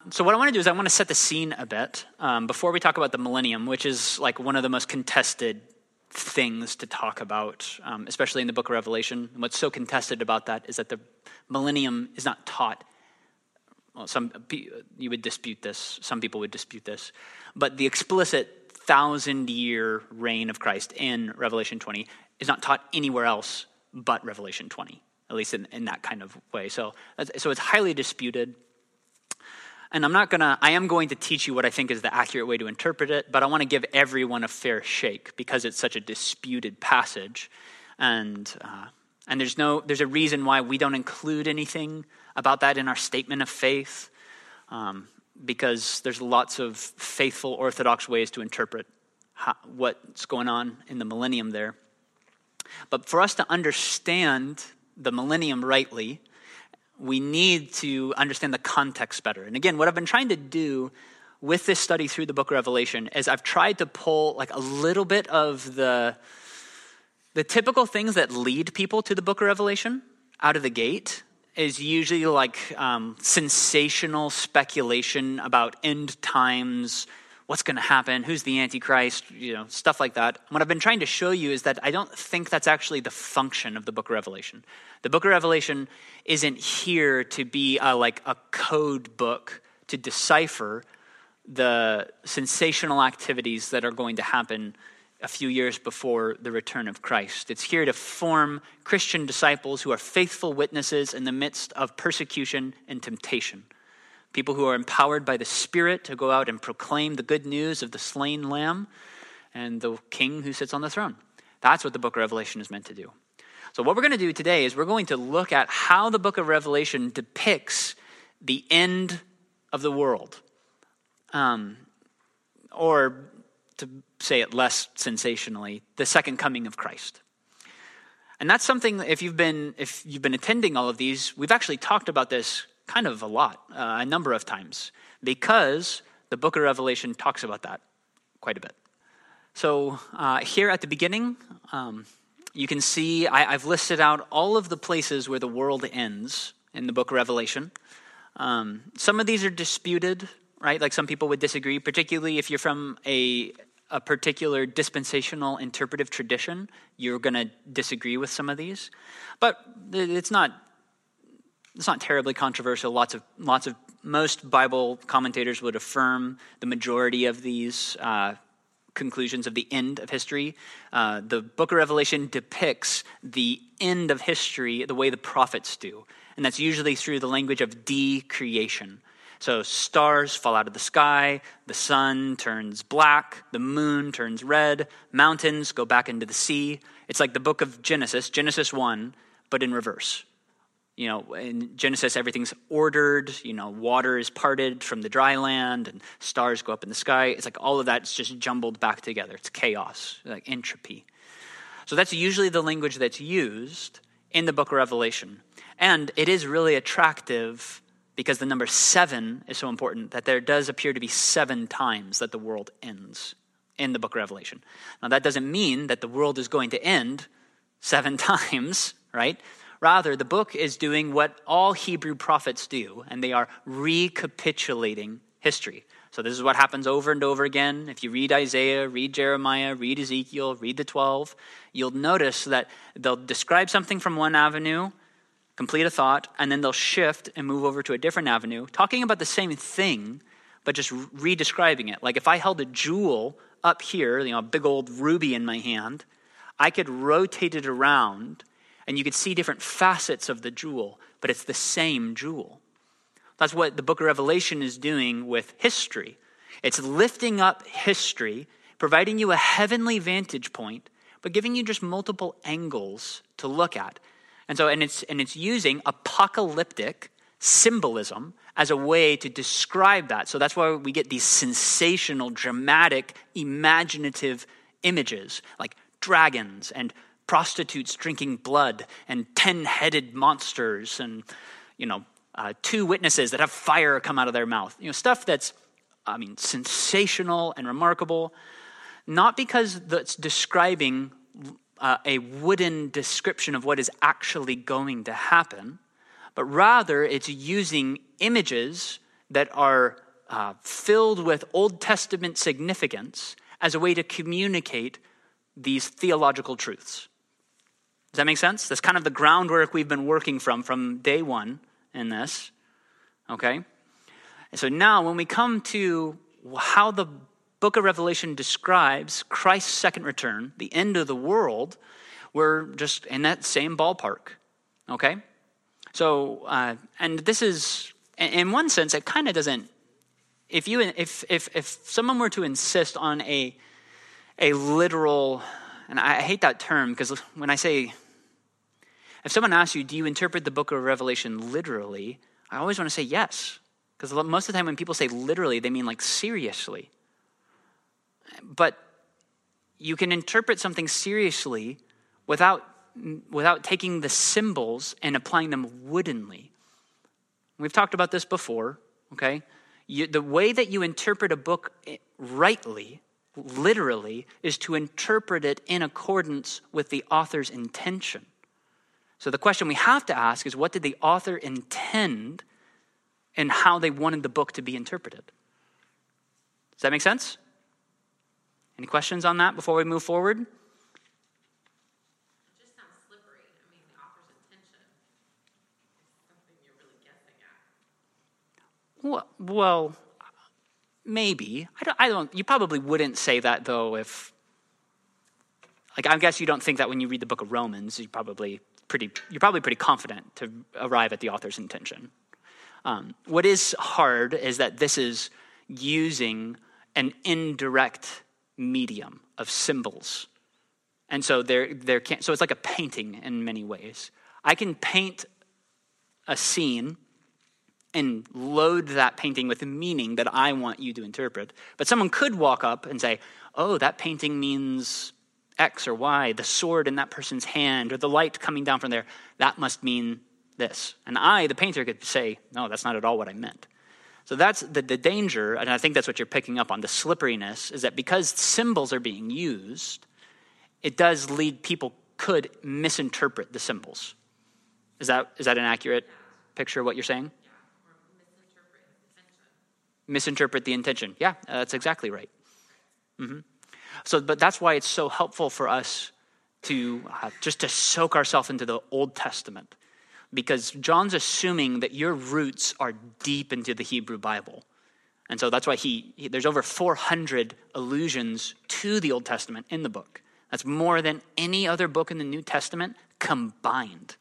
So what I want to do is I want to set the scene a bit before we talk about the millennium, which is like one of the most contested things to talk about, especially in the book of Revelation. And what's so contested about that is that the millennium is not taught. Well, you would dispute this. Some people would dispute this. But the explicit 1,000-year reign of Christ in Revelation 20 is not taught anywhere else but Revelation 20, at least in that kind of way. So it's highly disputed. And I am going to teach you what I think is the accurate way to interpret it, but I want to give everyone a fair shake because it's such a disputed passage. And there's a reason why we don't include anything about that in our statement of faith, because there's lots of faithful Orthodox ways to interpret what's going on in the millennium there. But for us to understand the millennium rightly, we need to understand the context better. And again, what I've been trying to do with this study through the book of Revelation is I've tried to pull like a little bit of the typical things that lead people to the book of Revelation out of the gate is usually like sensational speculation about end times, what's going to happen, who's the Antichrist, stuff like that. What I've been trying to show you is that I don't think that's actually the function of the book of Revelation. The book of Revelation isn't here to be like a code book to decipher the sensational activities that are going to happen a few years before the return of Christ. It's here to form Christian disciples who are faithful witnesses in the midst of persecution and temptation. People who are empowered by the Spirit to go out and proclaim the good news of the slain Lamb and the King who sits on the throne. That's what the book of Revelation is meant to do. So what we're going to do today is we're going to look at how the book of Revelation depicts the end of the world. Or to say it less sensationally, the second coming of Christ. And that's something, if you've been attending all of these, we've actually talked about this kind of a lot, a number of times, because the book of Revelation talks about that quite a bit. So here at the beginning, you can see I've listed out all of the places where the world ends in the book of Revelation. Some of these are disputed, right? Like some people would disagree, particularly if you're from a particular dispensational interpretive tradition, you're going to disagree with some of these. But it's not terribly controversial. Most Bible commentators would affirm the majority of these conclusions of the end of history. The book of Revelation depicts the end of history the way the prophets do. And that's usually through the language of decreation. So stars fall out of the sky, the sun turns black, the moon turns red, mountains go back into the sea. It's like the book of Genesis 1, but in reverse. In Genesis, everything's ordered, water is parted from the dry land and stars go up in the sky. It's like all of that's just jumbled back together. It's chaos, like entropy. So that's usually the language that's used in the book of Revelation. And it is really attractive because the number 7 is so important that there does appear to be 7 times that the world ends in the book of Revelation. Now that doesn't mean that the world is going to end 7 times, right? Rather, the book is doing what all Hebrew prophets do, and they are recapitulating history. So this is what happens over and over again. If you read Isaiah, read Jeremiah, read Ezekiel, read the 12, you'll notice that they'll describe something from one avenue, complete a thought, and then they'll shift and move over to a different avenue, talking about the same thing, but just re-describing it. Like if I held a jewel up here, a big old ruby in my hand, I could rotate it around and you could see different facets of the jewel, but it's the same jewel. That's what the book of Revelation is doing with history. It's lifting up history, providing you a heavenly vantage point, but giving you just multiple angles to look at. And it's using apocalyptic symbolism as a way to describe that. So that's why we get these sensational, dramatic, imaginative images like dragons and prostitutes drinking blood and 10-headed monsters and, 2 witnesses that have fire come out of their mouth. Stuff that's, sensational and remarkable, not because that's describing a wooden description of what is actually going to happen, but rather it's using images that are filled with Old Testament significance as a way to communicate these theological truths. Does that make sense? That's kind of the groundwork we've been working from day one in this. Okay? And so now when we come to how the book of Revelation describes Christ's second return, the end of the world, we're just in that same ballpark. Okay? So, and this is, in one sense, it kind of doesn't, if someone were to insist on a literal, and I hate that term because when I say, if someone asks you, do you interpret the book of Revelation literally? I always want to say yes. Because most of the time when people say literally, they mean like seriously. But you can interpret something seriously without taking the symbols and applying them woodenly. We've talked about this before, okay? The way that you interpret a book rightly, literally, is to interpret it in accordance with the author's intention. So the question we have to ask is, what did the author intend and how they wanted the book to be interpreted? Does that make sense? Any questions on that before we move forward? It just sounds slippery. I mean, the author's intention is something you're really guessing at. Well, maybe. I don't. You probably wouldn't say that though. If, like, I guess you don't think that when you read the book of Romans, you're probably pretty confident to arrive at the author's intention. What is hard is that this is using an indirect medium of symbols. And so so it's like a painting in many ways. I can paint a scene and load that painting with a meaning that I want you to interpret. But someone could walk up and say, oh, that painting means X or Y, the sword in that person's hand, or the light coming down from there, that must mean this. And I, the painter, could say, no, that's not at all what I meant. So that's the danger, and I think that's what you're picking up on, the slipperiness, is that because symbols are being used, it does lead, people could misinterpret the symbols. Is that an accurate picture of what you're saying? Yeah, or misinterpret intention. Misinterpret the intention. Yeah, that's exactly right. Mm-hmm. So, but that's why it's so helpful for us to just to soak ourselves into the Old Testament. Because John's assuming that your roots are deep into the Hebrew Bible. And so that's why there's over 400 allusions to the Old Testament in the book. That's more than any other book in the New Testament combined.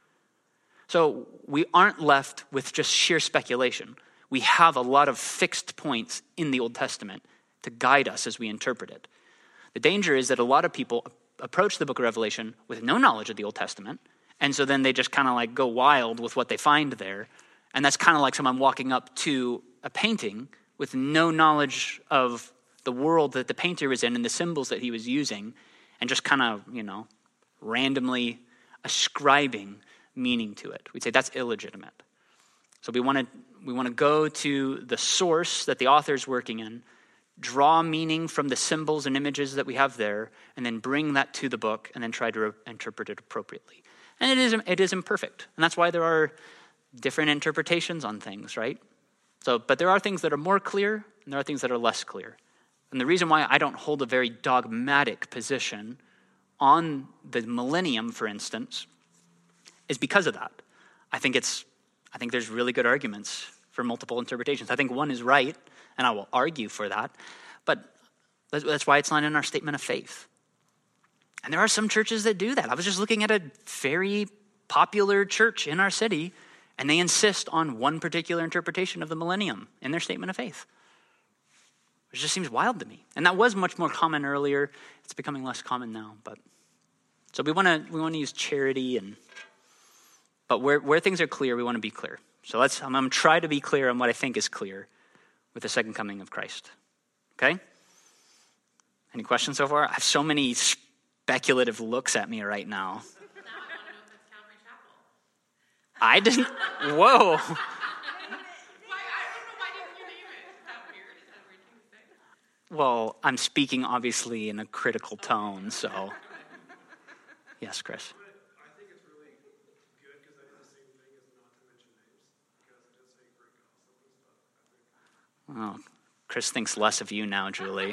So we aren't left with just sheer speculation. We have a lot of fixed points in the Old Testament to guide us as we interpret it. The danger is that a lot of people approach the book of Revelation with no knowledge of the Old Testament. And so then they just kind of like go wild with what they find there. And that's kind of like someone walking up to a painting with no knowledge of the world that the painter was in and the symbols that he was using, and just kind of, randomly ascribing meaning to it. We'd say that's illegitimate. So we want to go to the source that the author's working in, draw meaning from the symbols and images that we have there, and then bring that to the book and then try to interpret it appropriately. And it is imperfect. And that's why there are different interpretations on things, right? But there are things that are more clear, and there are things that are less clear. And the reason why I don't hold a very dogmatic position on the millennium, for instance, is because of that. I think there's really good arguments for multiple interpretations. I think one is right, and I will argue for that. But that's why it's not in our statement of faith. And there are some churches that do that. I was just looking at a very popular church in our city, and they insist on one particular interpretation of the millennium in their statement of faith. Which just seems wild to me. And that was much more common earlier. It's becoming less common now. So we want to use charity, but where things are clear, we want to be clear. So I'm going to try to be clear on what I think is clear with the second coming of Christ. Okay? Any questions so far? I have so many speculative looks at me right now. Now I want to know if it's Calvary Chapel. I didn't. Whoa. I don't know, why didn't you name it? Is that weird? Is that a weird thing to say? Well, I'm speaking obviously in a critical tone, so. Yes, Chris. I think it's really good because I did the same thing as not to mention names because it does say Greek gossip and stuff. Oh, Chris thinks less of you now, Julie.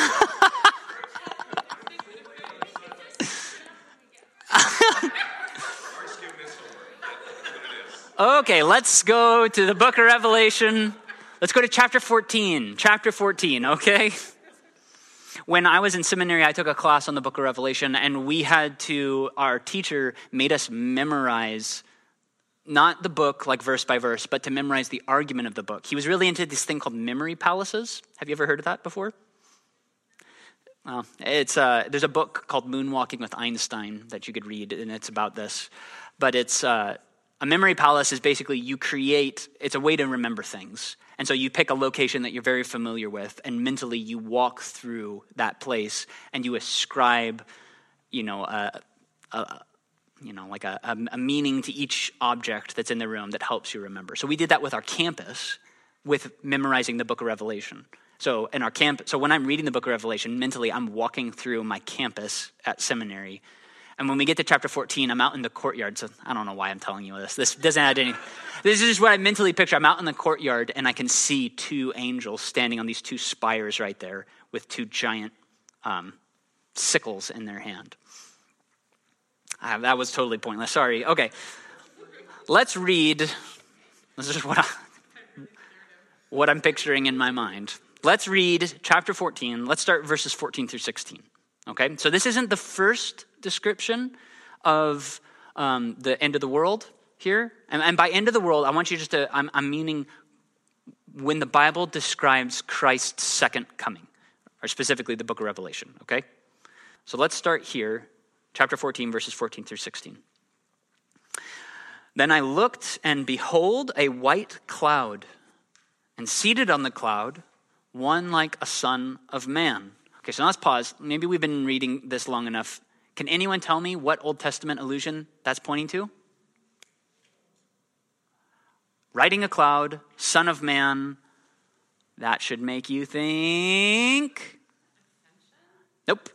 Okay, let's go to the book of Revelation. Let's go to chapter 14. Chapter 14, okay? When I was in seminary, I took a class on the book of Revelation, and our teacher made us memorize not the book like verse by verse, but to memorize the argument of the book. He was really into this thing called memory palaces. Have you ever heard of that before? Well, there's a book called Moonwalking with Einstein that you could read, and it's about this. But a memory palace is basically it's a way to remember things. And so you pick a location that you're very familiar with, and mentally you walk through that place, and you ascribe, a meaning to each object that's in the room that helps you remember. So we did that with our campus, with memorizing the book of Revelation. So when I'm reading the book of Revelation, mentally I'm walking through my campus at seminary. And when we get to chapter 14, I'm out in the courtyard. So I don't know why I'm telling you this. This doesn't add any. This is just what I mentally picture. I'm out in the courtyard, and I can see two angels standing on these two spires right there with two giant sickles in their hand. That was totally pointless. Sorry. Okay. Let's read. This is what I'm picturing in my mind. Let's read chapter 14. Let's start verses 14 through 16. Okay? So this isn't the first description of the end of the world here. And by end of the world, I want you I'm meaning when the Bible describes Christ's second coming, or specifically the book of Revelation, okay? So let's start here, chapter 14, verses 14 through 16. Then I looked, and behold, a white cloud, and seated on the cloud, one like a son of man. Okay, so now let's pause. Maybe we've been reading this long enough. Can anyone tell me what Old Testament allusion that's pointing to? Riding a cloud, son of man. That should make you think. Nope.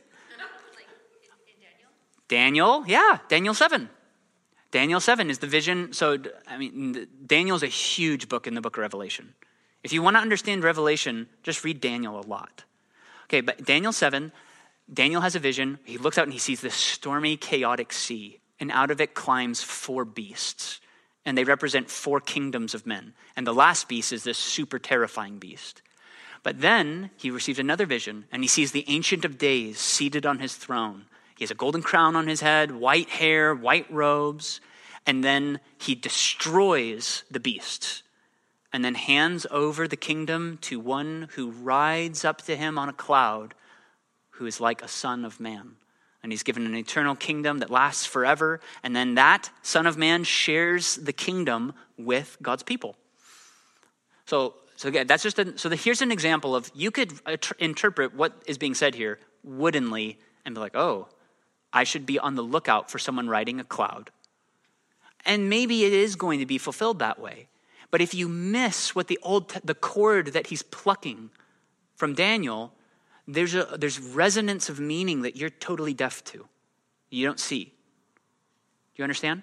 Daniel, yeah, Daniel 7. Daniel 7 is the vision. So, Daniel's a huge book in the book of Revelation. If you want to understand Revelation, just read Daniel a lot. Okay, but Daniel 7, Daniel has a vision. He looks out and he sees this stormy, chaotic sea, and out of it climbs 4 beasts, and they represent 4 kingdoms of men. And the last beast is this super terrifying beast. But then he receives another vision, and he sees the Ancient of Days seated on his throne. He has a golden crown on his head, white hair, white robes, and then he destroys the beasts and then hands over the kingdom to one who rides up to him on a cloud, who is like a son of man. And he's given an eternal kingdom that lasts forever. And then that son of man shares the kingdom with God's people. So again, here's an example of, you could interpret what is being said here woodenly and be like, oh, I should be on the lookout for someone riding a cloud. And maybe it is going to be fulfilled that way. But if you miss what the chord that he's plucking from Daniel, there's resonance of meaning that you're totally deaf to. You don't see. Do you understand?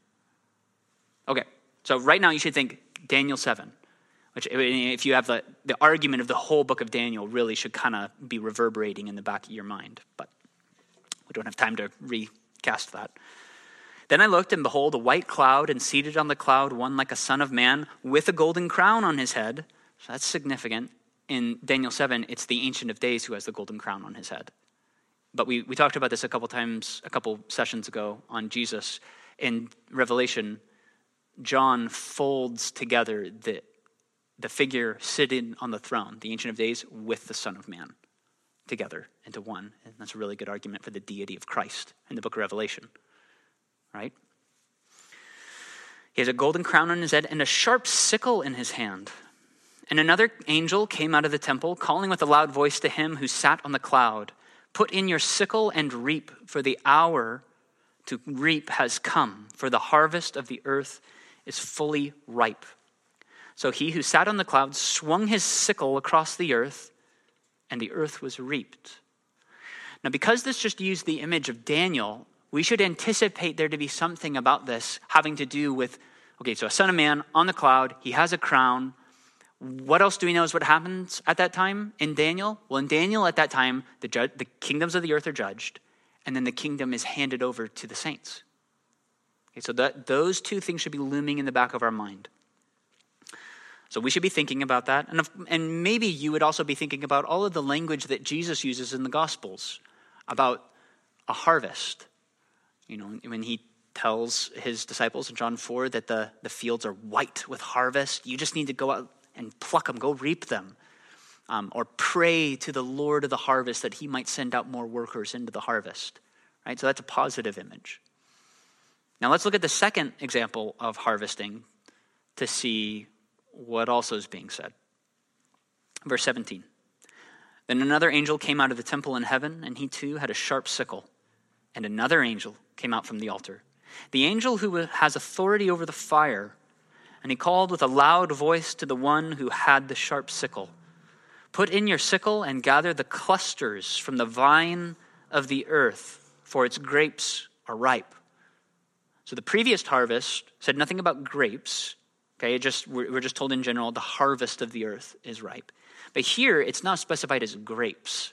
Okay, so right now you should think Daniel 7, which if you have the argument of the whole book of Daniel really should kind of be reverberating in the back of your mind. But we don't have time to recast that. Then I looked, and behold, a white cloud, and seated on the cloud, one like a son of man, with a golden crown on his head. So that's significant. In Daniel 7, it's the Ancient of Days who has the golden crown on his head. But we talked about this a couple sessions ago on Jesus. In Revelation, John folds together the figure sitting on the throne, the Ancient of Days, with the Son of Man together into one. And that's a really good argument for the deity of Christ in the book of Revelation. Right? He has a golden crown on his head and a sharp sickle in his hand. And another angel came out of the temple, calling with a loud voice to him who sat on the cloud, "Put in your sickle and reap, for the hour to reap has come, for the harvest of the earth is fully ripe." So he who sat on the cloud swung his sickle across the earth, and the earth was reaped. Now, because this just used the image of Daniel, we should anticipate there to be something about this having to do with, okay, so a son of man on the cloud, he has a crown. What else do we know is what happens at that time in Daniel? Well, in Daniel at that time, the kingdoms of the earth are judged, and then the kingdom is handed over to the saints. Okay, so those two things should be looming in the back of our mind. So we should be thinking about that. And maybe you would also be thinking about all of the language that Jesus uses in the Gospels about a harvest. You know, when he tells his disciples in John 4 that the fields are white with harvest, you just need to go out and pluck them, go reap them. Or pray to the Lord of the harvest that he might send out more workers into the harvest. Right? So that's a positive image. Now let's look at the second example of harvesting to see what also is being said. Verse 17. Then another angel came out of the temple in heaven, and he too had a sharp sickle. And another angel came out from the altar, the angel who has authority over the fire. And he called with a loud voice to the one who had the sharp sickle, "Put in your sickle and gather the clusters from the vine of the earth, for its grapes are ripe." So the previous harvest said nothing about grapes. Okay, we're just told in general the harvest of the earth is ripe. But here it's not specified as grapes.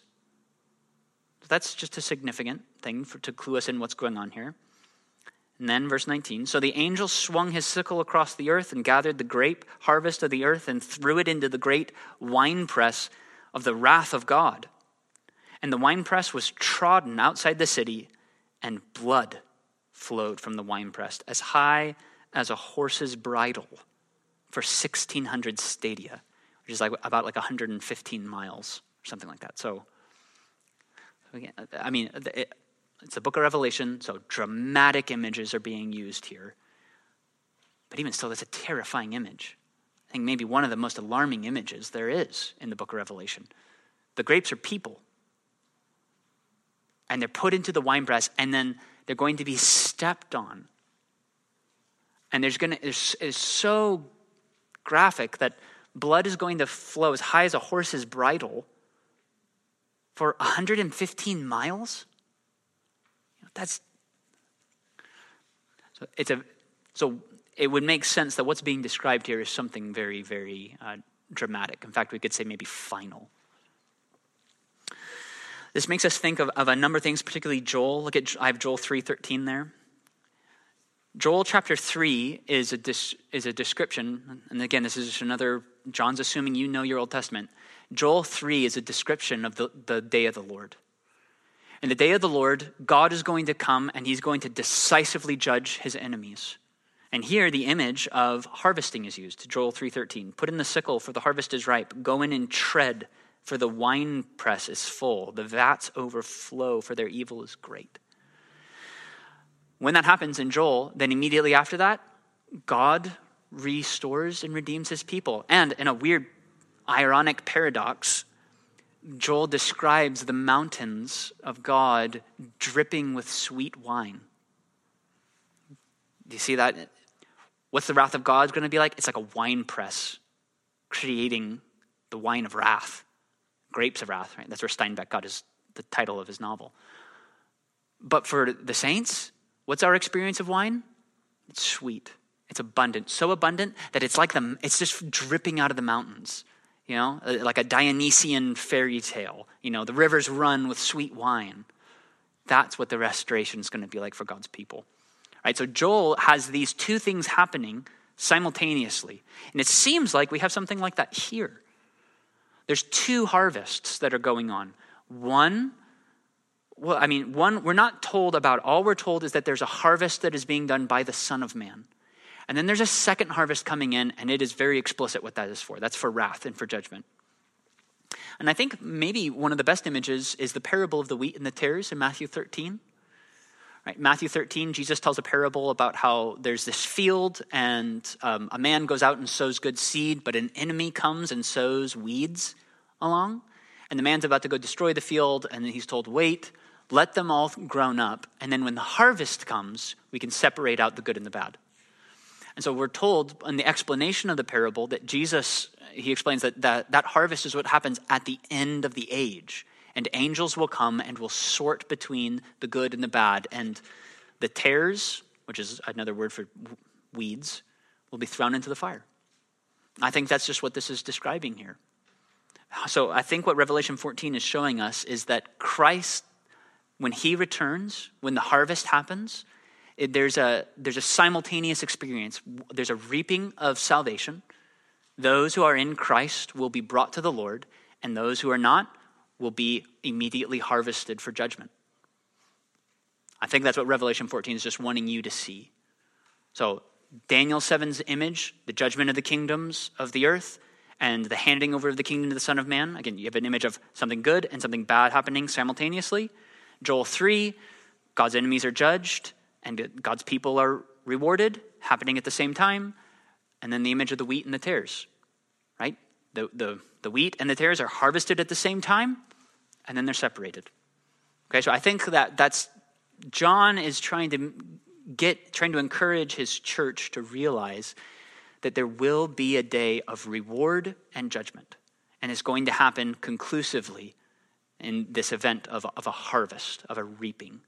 That's just a significant thing to clue us in what's going on here. And then verse 19, so the angel swung his sickle across the earth and gathered the grape harvest of the earth and threw it into the great winepress of the wrath of God. And the winepress was trodden outside the city, and blood flowed from the winepress as high as a horse's bridle for 1,600 stadia, which is about 115 miles or something like that. So, again, I mean, it's the book of Revelation, so dramatic images are being used here. But even still, that's a terrifying image. I think maybe one of the most alarming images there is in the book of Revelation. The grapes are people. And they're put into the winepress, and then they're going to be stepped on. And it's so graphic that blood is going to flow as high as a horse's bridle for 115 miles. So it would make sense that what's being described here is something very, very dramatic. In fact, we could say maybe final. This makes us think of a number of things, particularly Joel. I have Joel 3:13 there. Joel chapter 3 is a description, and again, this is just another, John's assuming you know your Old Testament. Joel 3 is a description of the day of the Lord. In the day of the Lord, God is going to come and he's going to decisively judge his enemies. And here the image of harvesting is used. Joel 3:13. Put in the sickle, for the harvest is ripe. Go in and tread, for the winepress is full. The vats overflow, for their evil is great. When that happens in Joel, then immediately after that, God restores and redeems his people. And in a weird, ironic paradox, Joel describes the mountains of God dripping with sweet wine. Do you see that? What's the wrath of God going to be like? It's like a wine press creating the wine of wrath, grapes of wrath, right? That's where Steinbeck got the title of his novel. But for the saints, what's our experience of wine? It's sweet. It's abundant. So abundant that it's just dripping out of the mountains. You know, like a Dionysian fairy tale. You know, the rivers run with sweet wine. That's what the restoration is going to be like for God's people. Right? So Joel has these two things happening simultaneously. And it seems like we have something like that here. There's two harvests that are going on. One, we're not told about. All we're told is that there's a harvest that is being done by the Son of Man. And then there's a second harvest coming in, and it is very explicit what that is for. That's for wrath and for judgment. And I think maybe one of the best images is the parable of the wheat and the tares in Matthew 13. Right, Matthew 13, Jesus tells a parable about how there's this field, and a man goes out and sows good seed, but an enemy comes and sows weeds along. And the man's about to go destroy the field, and then he's told, wait, let them all grown up, and then when the harvest comes, we can separate out the good and the bad. And so we're told in the explanation of the parable that Jesus, he explains that harvest is what happens at the end of the age. And angels will come and will sort between the good and the bad. And the tares, which is another word for weeds, will be thrown into the fire. I think that's just what this is describing here. So I think what Revelation 14 is showing us is that Christ, when he returns, when the harvest happens, there's a simultaneous experience. There's a reaping of salvation. Those who are in Christ will be brought to the Lord, and those who are not will be immediately harvested for judgment. I think that's what Revelation 14 is just wanting you to see. So Daniel 7's image, the judgment of the kingdoms of the earth, and the handing over of the kingdom to the Son of Man. Again, you have an image of something good and something bad happening simultaneously. Joel 3, God's enemies are judged and God's people are rewarded, happening at the same time. And then the image of the wheat and the tares, right? The wheat and the tares are harvested at the same time, and then they're separated. Okay, so I think that's John is trying to encourage his church to realize that there will be a day of reward and judgment. And it's going to happen conclusively in this event of a harvest, of a reaping.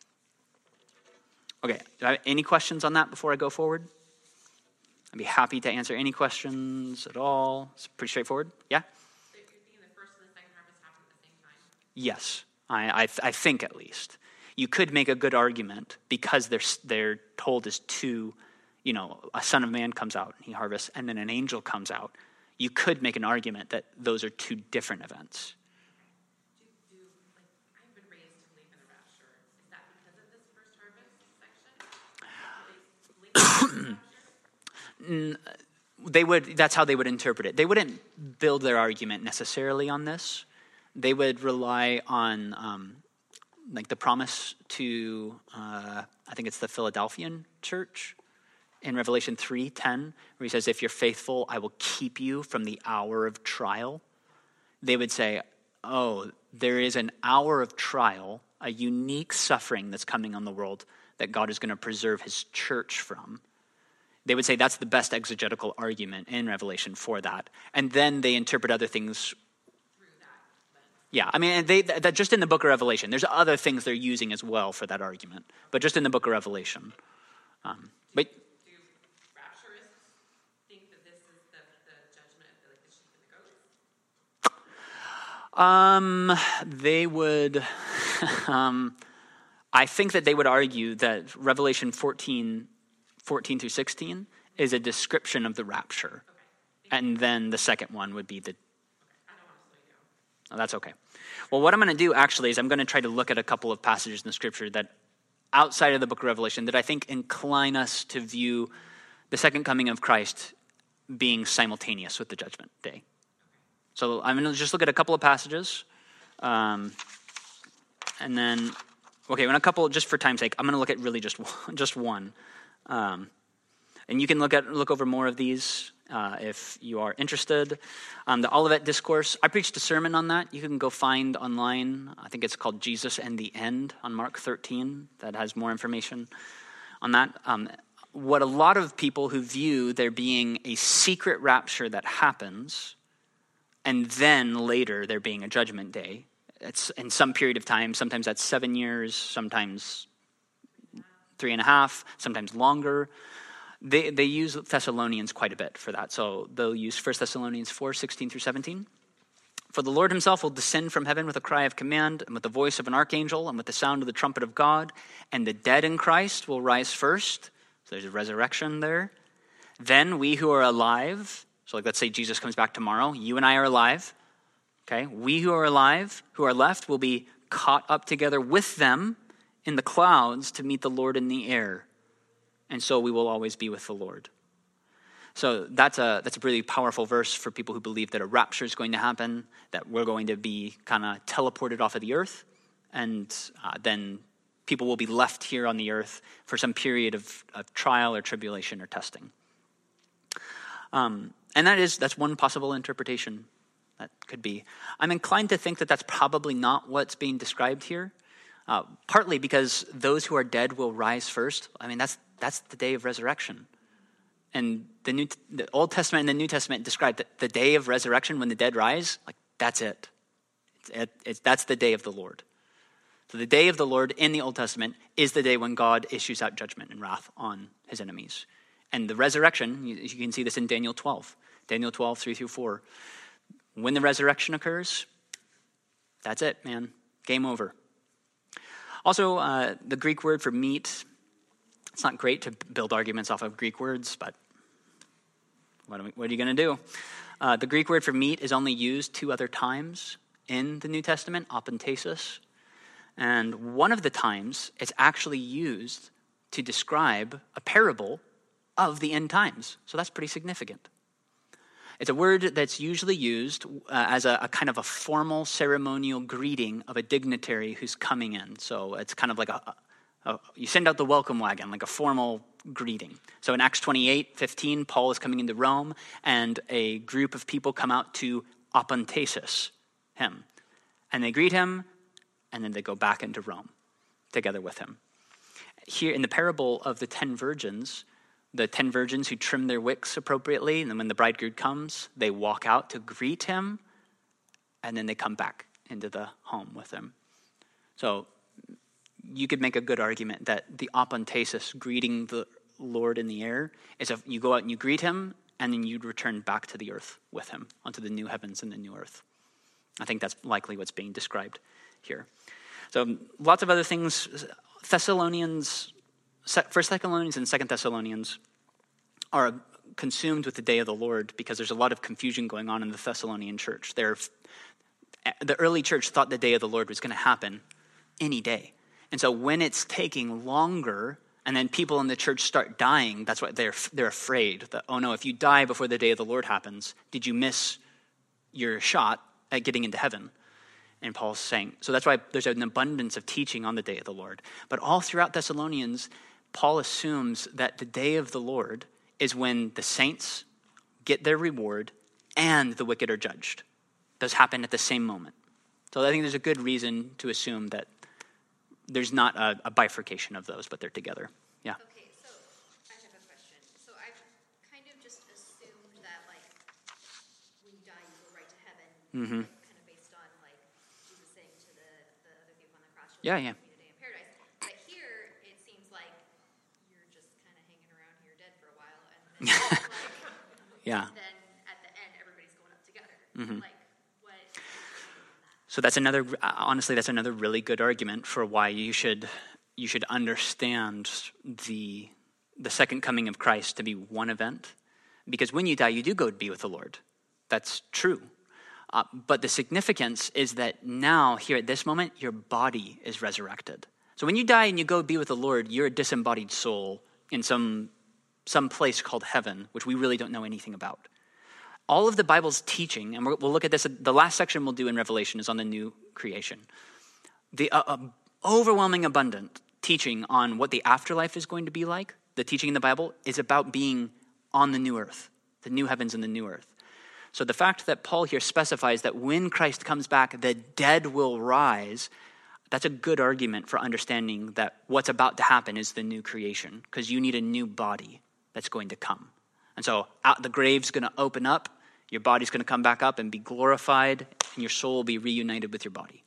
Okay, do I have any questions on that before I go forward? I'd be happy to answer any questions at all. It's pretty straightforward. Yeah? So you're thinking the first and the second harvest happen at the same time? Yes, I think at least. You could make a good argument because they're told as two, a son of man comes out and he harvests, and then an angel comes out. You could make an argument that those are two different events. I've been raised to believe in a rapture. Is that because of this first harvest section? That's how they would interpret it. They wouldn't build their argument necessarily on this. They would rely on the promise to, I think it's the Philadelphian church in Revelation 3:10, where he says, if you're faithful, I will keep you from the hour of trial. They would say, oh, there is an hour of trial, a unique suffering that's coming on the world that God is going to preserve his church from. They would say that's the best exegetical argument in Revelation for that. And then they interpret other things. Yeah, I mean, that just in the book of Revelation. There's other things they're using as well for that argument, but just in the book of Revelation. But Do rapturists think that this is the judgment of the sheep and the goats? They would, I think that they would argue that Revelation 14 through 16 is a description of the rapture. Okay. And then the second one would be the... Okay. I don't want to slow you down. Oh, that's okay. Well, what I'm going to do actually is I'm going to try to look at a couple of passages in the scripture that outside of the book of Revelation that I think incline us to view the second coming of Christ being simultaneous with the judgment day. So I'm going to just look at a couple of passages. And then, okay, when a couple, just for time's sake, I'm going to look at really just one. And you can look over more of these if you are interested. The Olivet Discourse, I preached a sermon on that. You can go find online. I think it's called Jesus and the End on Mark 13. That has more information on that. What a lot of people who view there being a secret rapture that happens, and then later there being a judgment day. It's in some period of time. Sometimes that's 7 years, sometimes 3.5, sometimes longer. They use Thessalonians quite a bit for that. So they'll use 1 Thessalonians 4:16 through 17. For the Lord himself will descend from heaven with a cry of command and with the voice of an archangel and with the sound of the trumpet of God, and the dead in Christ will rise first. So there's a resurrection there. Then we who are alive, so let's say Jesus comes back tomorrow, you and I are alive. Okay, we who are alive, who are left, will be caught up together with them in the clouds to meet the Lord in the air. And so we will always be with the Lord. So that's a really powerful verse for people who believe that a rapture is going to happen, that we're going to be kind of teleported off of the earth, and then people will be left here on the earth for some period of trial or tribulation or testing. And that's one possible interpretation that could be. I'm inclined to think that that's probably not what's being described here, partly because those who are dead will rise first. I mean, that's the day of resurrection. And the Old Testament and the New Testament describe the day of resurrection when the dead rise, like that's it. That's the day of the Lord. So the day of the Lord in the Old Testament is the day when God issues out judgment and wrath on his enemies. And the resurrection, you can see this in Daniel 12. Daniel 12, 3 through 4. When the resurrection occurs, that's it, man. Game over. Also, the Greek word for meet, it's not great to build arguments off of Greek words, but what are you going to do? The Greek word for meet is only used 2 other times in the New Testament, apantesis. And one of the times, it's actually used to describe a parable of the end times. So that's pretty significant. It's a word that's usually used as a kind of a formal ceremonial greeting of a dignitary who's coming in. So it's kind of like you send out the welcome wagon, like a formal greeting. So in Acts 28:15, Paul is coming into Rome, and a group of people come out to apantesis him. And they greet him, and then they go back into Rome together with him. Here in the parable of the 10 virgins, the 10 virgins who trim their wicks appropriately, and then when the bridegroom comes, they walk out to greet him, and then they come back into the home with him. So you could make a good argument that the apantesis, greeting the Lord in the air, is you go out and you greet him, and then you return back to the earth with him, onto the new heavens and the new earth. I think that's likely what's being described here. So lots of other things. Thessalonians, 1 Thessalonians and 2 Thessalonians are consumed with the day of the Lord because there's a lot of confusion going on in the Thessalonian church. The early church thought the day of the Lord was going to happen any day. And so when it's taking longer and then people in the church start dying, that's why they're afraid that, oh no, if you die before the day of the Lord happens, did you miss your shot at getting into heaven? And Paul's saying, so that's why there's an abundance of teaching on the day of the Lord. But all throughout Thessalonians, Paul assumes that the day of the Lord is when the saints get their reward and the wicked are judged. Those happen at the same moment. So I think there's a good reason to assume that there's not a bifurcation of those, but they're together. Yeah. Okay, so I have a question. So I've kind of just assumed that, like, when you die, you go right to heaven. Mm-hmm. Kind of based on, like, Jesus saying to the other people on the cross, Yeah. "Meet a day in paradise." But here, it seems like you're just kind of hanging around here dead for a while, and then, Yeah. then at the end, everybody's going up together. Mm-hmm. Like, what? So that's another really good argument for why you should understand the second coming of Christ to be one event. Because when you die, you do go to be with the Lord. That's true. But the significance is that now, here at this moment, your body is resurrected. So when you die and you go be with the Lord, you're a disembodied soul in some place called heaven, which we really don't know anything about. All of the Bible's teaching, and we'll look at this, the last section we'll do in Revelation is on the new creation. The overwhelming abundant teaching on what the afterlife is going to be like, the teaching in the Bible, is about being on the new earth, the new heavens and the new earth. So the fact that Paul here specifies that when Christ comes back, the dead will rise, that's a good argument for understanding that what's about to happen is the new creation, because you need a new body that's going to come. And so the grave's going to open up, your body's going to come back up and be glorified, and your soul will be reunited with your body.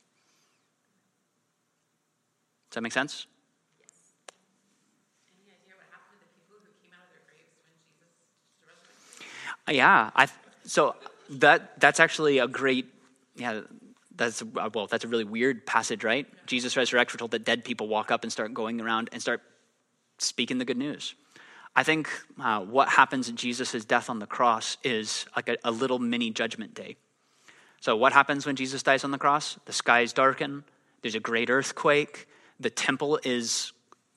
Does that make sense? Yes. Any idea what happened to the people who came out of their graves when Jesus resurrected? Yeah, so that's actually a great, that's a really weird passage, right? Jesus resurrects, we're told that dead people walk up and start going around and start speaking the good news. I think what happens in Jesus' death on the cross is like a little mini judgment day. So what happens when Jesus dies on the cross? The skies darken, there's a great earthquake, the temple is,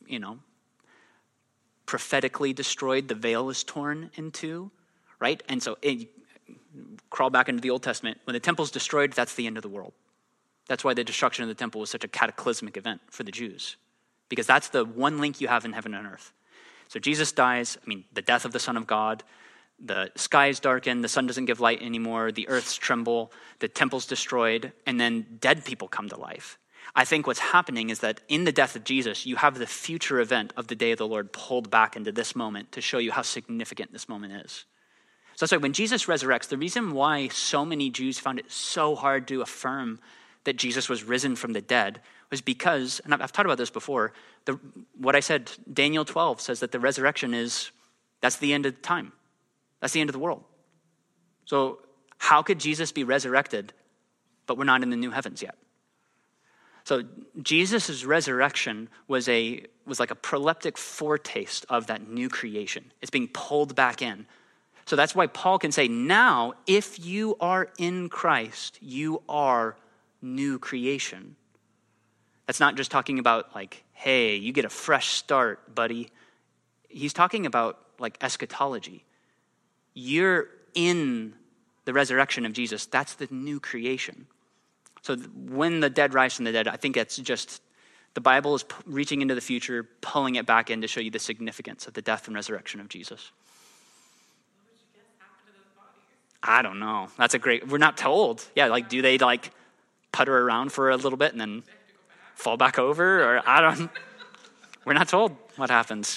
prophetically destroyed, the veil is torn in two, right? And so crawl back into the Old Testament. When the temple's destroyed, that's the end of the world. That's why the destruction of the temple was such a cataclysmic event for the Jews, because that's the one link you have in heaven and earth. So Jesus dies, the death of the Son of God, the skies darken, the sun doesn't give light anymore, the earths tremble, the temple's destroyed, and then dead people come to life. I think what's happening is that in the death of Jesus, you have the future event of the day of the Lord pulled back into this moment to show you how significant this moment is. So that's why when Jesus resurrects, the reason why so many Jews found it so hard to affirm that Jesus was risen from the dead was because, and I've talked about this before, what I said, Daniel 12 says that the resurrection that's the end of time. That's the end of the world. So how could Jesus be resurrected, but we're not in the new heavens yet? So Jesus' resurrection was like a proleptic foretaste of that new creation. It's being pulled back in. So that's why Paul can say, now, if you are in Christ, you are new creation. That's not just talking about like, hey, you get a fresh start, buddy. He's talking about like eschatology. You're in the resurrection of Jesus. That's the new creation. So when the dead rise from the dead, I think it's just, the Bible is reaching into the future, pulling it back in to show you the significance of the death and resurrection of Jesus. What would you guess happened to those bodies? I don't know. That's a great, we're not told. Yeah, like do they like putter around for a little bit and then fall back over? Or we're not told what happens.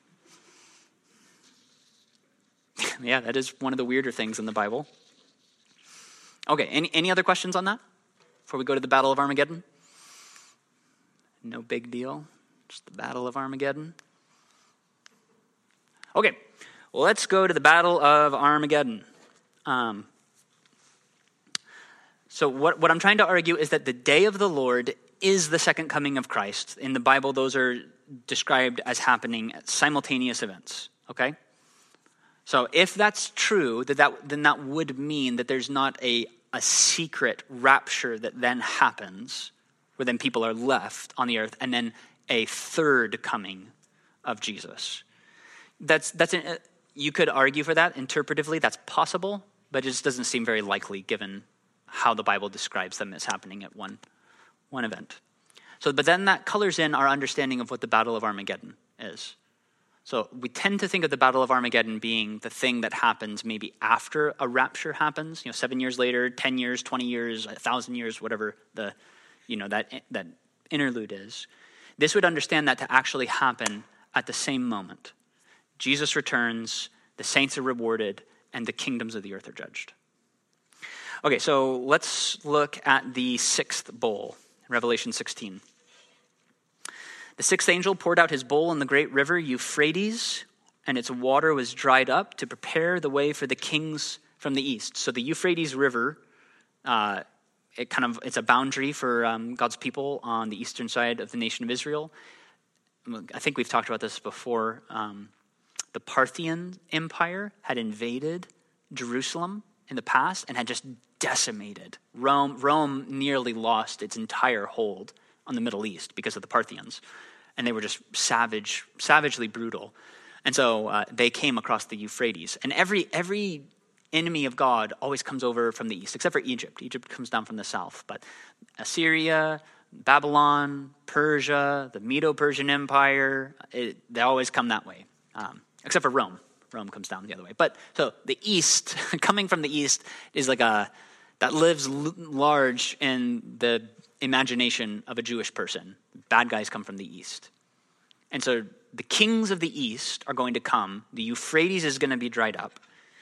Yeah, that is one of the weirder things in the Bible. Okay, any other questions on that before we go to the Battle of Armageddon? No big deal. Just the Battle of Armageddon. Okay, well, let's go to the Battle of Armageddon. So what I'm trying to argue is that the day of the Lord is the second coming of Christ. In the Bible, those are described as happening at simultaneous events, okay? So if that's true, then that would mean that there's not a secret rapture that then happens, where then people are left on the earth, and then a third coming of Jesus. You could argue for that interpretively. That's possible, but it just doesn't seem very likely given how the Bible describes them as happening at one event. So, but then that colors in our understanding of what the Battle of Armageddon is. So we tend to think of the Battle of Armageddon being the thing that happens maybe after a rapture happens, 7 years later, 10 years, 20 years, 1,000 years, whatever that interlude is. This would understand that to actually happen at the same moment. Jesus returns, the saints are rewarded, and the kingdoms of the earth are judged. Okay, so let's look at the sixth bowl, Revelation 16. The sixth angel poured out his bowl in the great river Euphrates, and its water was dried up to prepare the way for the kings from the east. So the Euphrates River, it's a boundary for God's people on the eastern side of the nation of Israel. I think we've talked about this before. The Parthian Empire had invaded Jerusalem in the past and had just decimated. Rome nearly lost its entire hold on the Middle East because of the Parthians. And they were just savagely brutal. And so they came across the Euphrates. And every enemy of God always comes over from the east, except for Egypt. Egypt comes down from the south. But Assyria, Babylon, Persia, the Medo-Persian Empire, they always come that way, except for Rome. Rome comes down the other way. But so the east, coming from the east, is like that lives large in the imagination of a Jewish person. Bad guys come from the east. And so the kings of the east are going to come. The Euphrates is going to be dried up.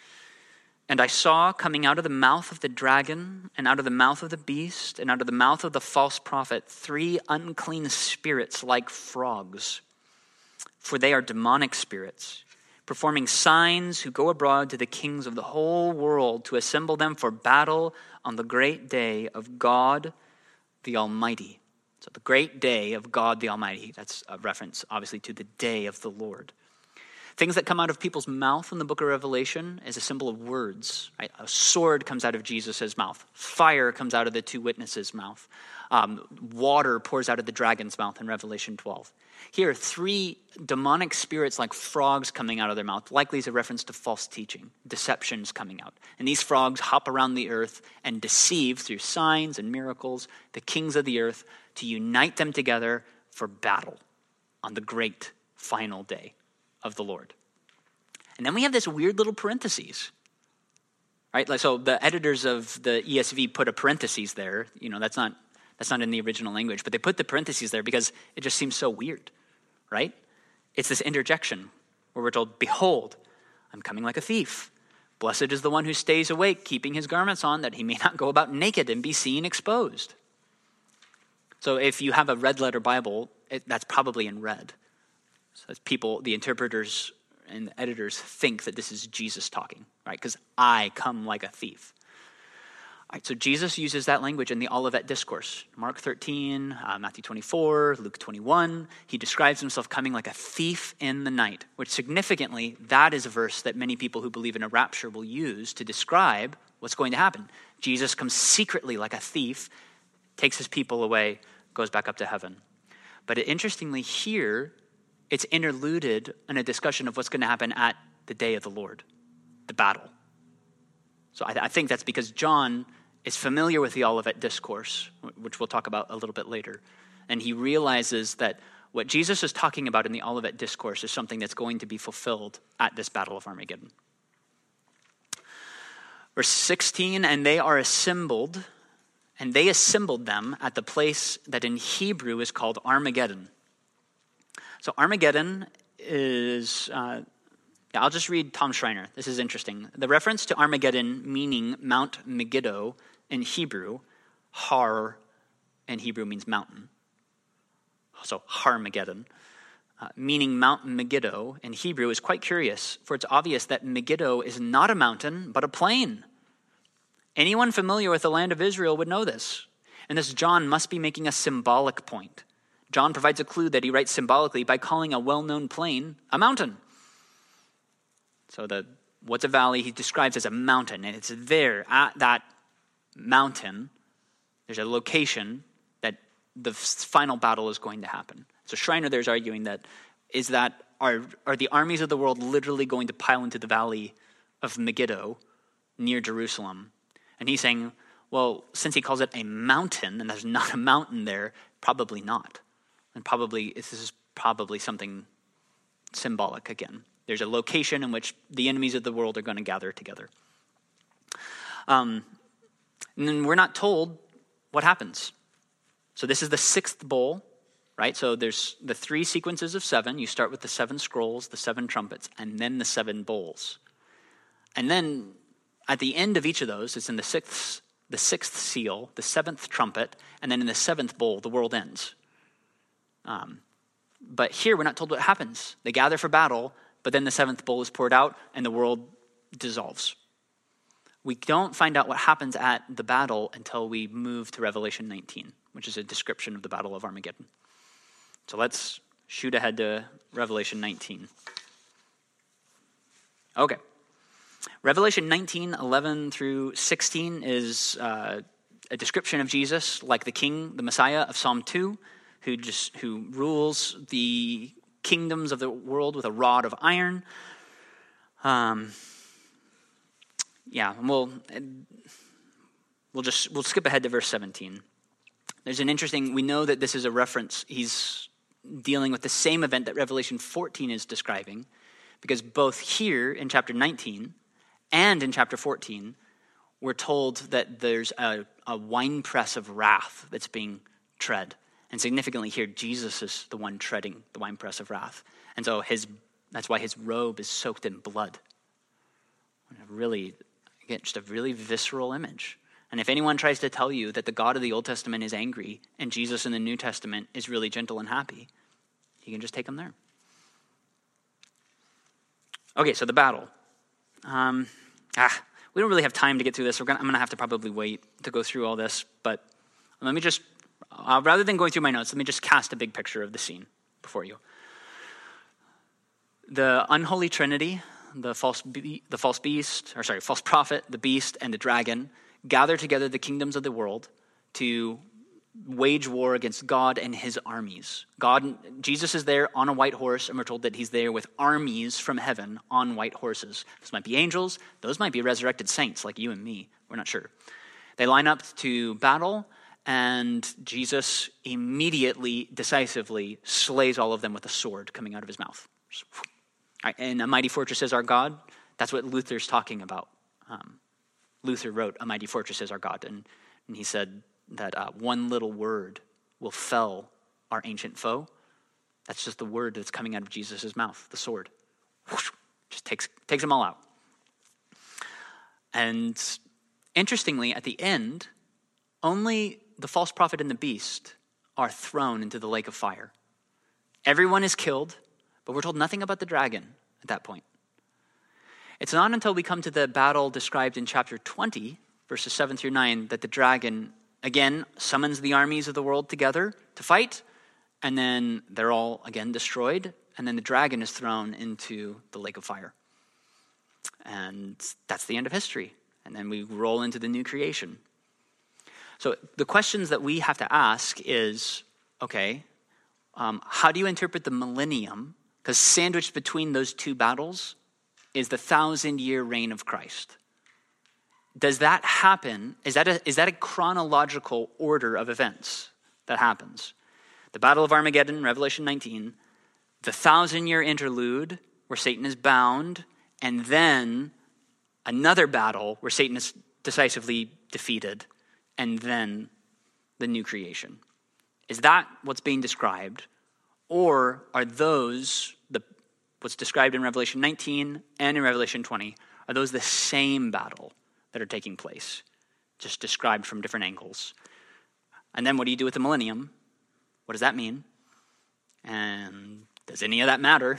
And I saw coming out of the mouth of the dragon, and out of the mouth of the beast, and out of the mouth of the false prophet, 3 unclean spirits like frogs. For they are demonic spirits, performing signs, who go abroad to the kings of the whole world to assemble them for battle on the great day of God the Almighty. So the great day of God the Almighty, that's a reference obviously to the day of the Lord. Things that come out of people's mouth in the book of Revelation is a symbol of words. Right? A sword comes out of Jesus' mouth. Fire comes out of the 2 witnesses' mouth. Water pours out of the dragon's mouth in Revelation 12. Here, 3 demonic spirits like frogs coming out of their mouth, likely is a reference to false teaching, deceptions coming out. And these frogs hop around the earth and deceive through signs and miracles the kings of the earth to unite them together for battle on the great final day of the Lord. And then we have this weird little parentheses, right? So the editors of the ESV put a parentheses there. That's not in the original language, but they put the parentheses there because it just seems so weird, right? It's this interjection where we're told, behold, I'm coming like a thief. Blessed is the one who stays awake, keeping his garments on, that he may not go about naked and be seen exposed. So if you have a red letter Bible, that's probably in red. So as the interpreters and the editors think that this is Jesus talking. right? Because I come like a thief. All right, so Jesus uses that language in the Olivet Discourse. Mark 13, Matthew 24, Luke 21. He describes himself coming like a thief in the night, which significantly, that is a verse that many people who believe in a rapture will use to describe what's going to happen. Jesus comes secretly like a thief, takes his people away, goes back up to heaven. But interestingly here, it's interluded in a discussion of what's going to happen at the day of the Lord, the battle. So I think that's because John is familiar with the Olivet Discourse, which we'll talk about a little bit later. And he realizes that what Jesus is talking about in the Olivet Discourse is something that's going to be fulfilled at this Battle of Armageddon. Verse 16, and they assembled them at the place that in Hebrew is called Armageddon. So Armageddon is... I'll just read Tom Schreiner. This is interesting. The reference to Armageddon meaning Mount Megiddo in Hebrew, Har in Hebrew means mountain. So Harmageddon, meaning Mount Megiddo in Hebrew is quite curious, for it's obvious that Megiddo is not a mountain, but a plain. Anyone familiar with the land of Israel would know this. And this John must be making a symbolic point. John provides a clue that he writes symbolically by calling a well-known plain a mountain. So what's a valley? He describes as a mountain, and it's there at that mountain. There's a location that the final battle is going to happen. So Schreiner there's arguing that are the armies of the world literally going to pile into the valley of Megiddo near Jerusalem? And he's saying, well, since he calls it a mountain, and there's not a mountain there, probably not. And this is probably something symbolic again. There's a location in which the enemies of the world are going to gather together. And then we're not told what happens. So this is the sixth bowl, right? So there's the three sequences of seven. You start with the seven scrolls, the seven trumpets, and then the seven bowls. And then at the end of each of those, it's in the sixth seal, the seventh trumpet, and then in the seventh bowl, the world ends. But here we're not told what happens. They gather for battle, but then the seventh bowl is poured out and the world dissolves. We don't find out what happens at the battle until we move to Revelation 19, which is a description of the Battle of Armageddon. So let's shoot ahead to Revelation 19. Okay. Revelation 19, 11 through 16 is a description of Jesus like the king, the Messiah of Psalm 2, who rules the kingdoms of the world with a rod of iron. We'll skip ahead to verse 17. There's we know that this is a reference. He's dealing with the same event that Revelation 14 is describing, because both here in chapter 19 and in chapter 14, we're told that there's a winepress of wrath that's being tread. And significantly here, Jesus is the one treading the winepress of wrath. And so that's why his robe is soaked in blood. Just a really visceral image. And if anyone tries to tell you that the God of the Old Testament is angry and Jesus in the New Testament is really gentle and happy, you can just take them there. Okay, so the battle. We don't really have time to get through this. I'm going to have to probably wait to go through all this. But let me just, rather than going through my notes, let me just cast a big picture of the scene before you. The unholy trinity, the false prophet, the beast, and the dragon gather together the kingdoms of the world to wage war against God and his armies. Jesus is there on a white horse, and we're told that he's there with armies from heaven on white horses. Those might be angels. Those might be resurrected saints like you and me. We're not sure. They line up to battle, and Jesus immediately, decisively slays all of them with a sword coming out of his mouth. And a mighty fortress is our God. That's what Luther's talking about. Luther wrote, "A mighty fortress is our God." And he said that one little word will fell our ancient foe. That's just the word that's coming out of Jesus' mouth, the sword. Whoosh, just takes them all out. And interestingly, at the end, only the false prophet and the beast are thrown into the lake of fire. Everyone is killed, but we're told nothing about the dragon at that point. It's not until we come to the battle described in chapter 20, verses 7 through 9, that the dragon again summons the armies of the world together to fight, and then they're all again destroyed, and then the dragon is thrown into the lake of fire. And that's the end of history. And then we roll into the new creation. So the questions that we have to ask is, okay, how do you interpret the millennium? Because sandwiched between those two battles is the 1,000-year reign of Christ. Does that happen? Is that a chronological order of events that happens? The Battle of Armageddon, Revelation 19, the 1,000-year interlude where Satan is bound, and then another battle where Satan is decisively defeated, and then the new creation. Is that what's being described? Or are those, what's described in Revelation 19 and in Revelation 20, are those the same battle that are taking place, just described from different angles? And then what do you do with the millennium? What does that mean? And does any of that matter?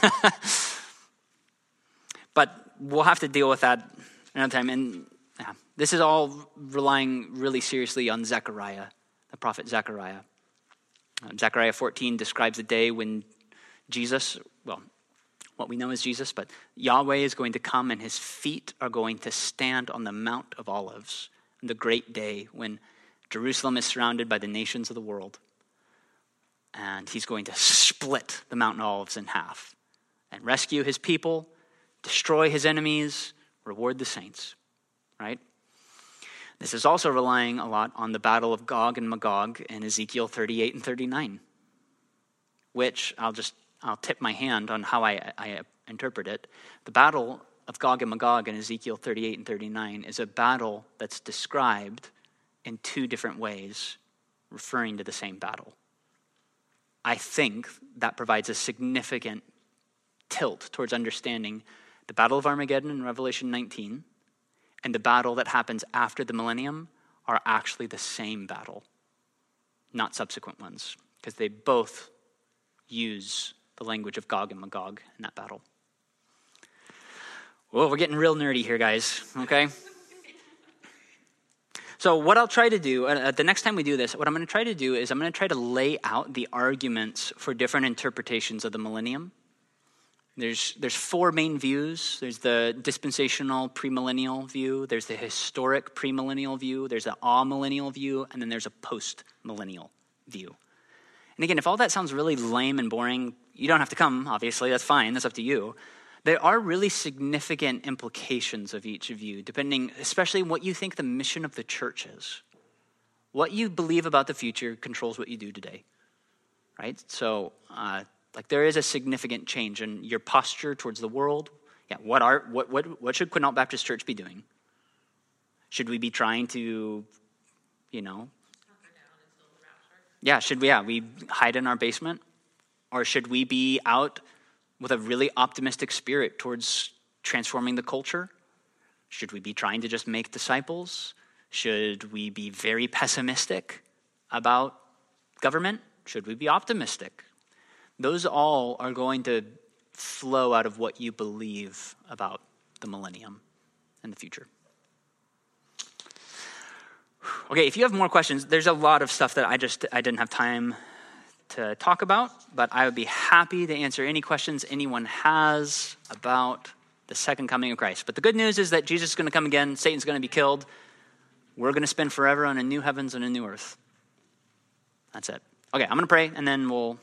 But we'll have to deal with that another time. And this is all relying really seriously on Zechariah, the prophet Zechariah. Zechariah 14 describes a day when Jesus, well, what we know as Jesus, but Yahweh is going to come and his feet are going to stand on the Mount of Olives, the great day when Jerusalem is surrounded by the nations of the world. And he's going to split the Mount of Olives in half and rescue his people, destroy his enemies, reward the saints, right? This is also relying a lot on the battle of Gog and Magog in Ezekiel 38 and 39, which I'll tip my hand on how I interpret it. The battle of Gog and Magog in Ezekiel 38 and 39 is a battle that's described in two different ways, referring to the same battle. I think that provides a significant tilt towards understanding the Battle of Armageddon in Revelation 19 and the battle that happens after the millennium are actually the same battle, not subsequent ones, because they both use the language of Gog and Magog in that battle. Well, we're getting real nerdy here, guys, okay? So what I'll try to do, the next time we do this, what I'm going to try to do is I'm going to try to lay out the arguments for different interpretations of the millennium. There's four main views. There's the dispensational premillennial view. There's the historic premillennial view. There's the amillennial view. And then there's a post-millennial view. And again, if all that sounds really lame and boring, you don't have to come, obviously. That's fine. That's up to you. There are really significant implications of each view, depending, especially what you think the mission of the church is. What you believe about the future controls what you do today, right? So, there is a significant change in your posture towards the world. Yeah, what should Quinault Baptist Church be doing? Should we be trying to, should we hide in our basement? Or should we be out with a really optimistic spirit towards transforming the culture? Should we be trying to just make disciples? Should we be very pessimistic about government? Should we be optimistic? Those all are going to flow out of what you believe about the millennium and the future. Okay, if you have more questions, there's a lot of stuff that I didn't have time to talk about, but I would be happy to answer any questions anyone has about the second coming of Christ. But the good news is that Jesus is going to come again, Satan's going to be killed, we're going to spend forever on a new heavens and a new earth. That's it. Okay, I'm going to pray, and then we'll...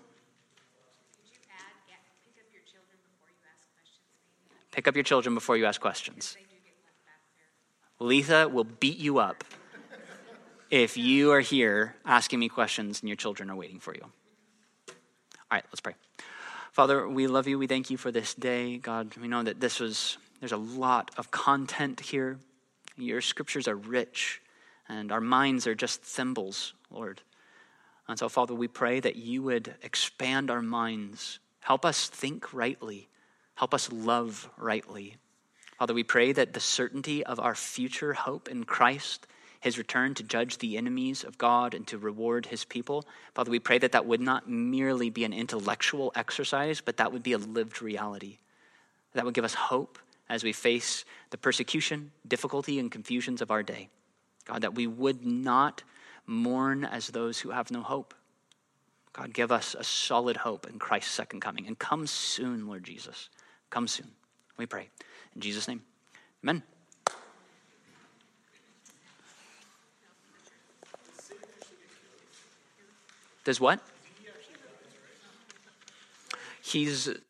Pick up your children before you ask questions. Letha will beat you up if you are here asking me questions and your children are waiting for you. All right, let's pray. Father, we love you. We thank you for this day. God, we know that there's a lot of content here. Your scriptures are rich, and our minds are just thimbles, Lord. And so, Father, we pray that you would expand our minds. Help us think rightly. Help us love rightly. Father, we pray that the certainty of our future hope in Christ, his return to judge the enemies of God and to reward his people. Father, we pray that that would not merely be an intellectual exercise, but that would be a lived reality. That would give us hope, as we face the persecution, difficulty, and confusions of our day. God, that we would not mourn as those who have no hope. God, give us a solid hope in Christ's second coming. And come soon, Lord Jesus. Come soon, we pray. In Jesus' name, amen. Does what? He's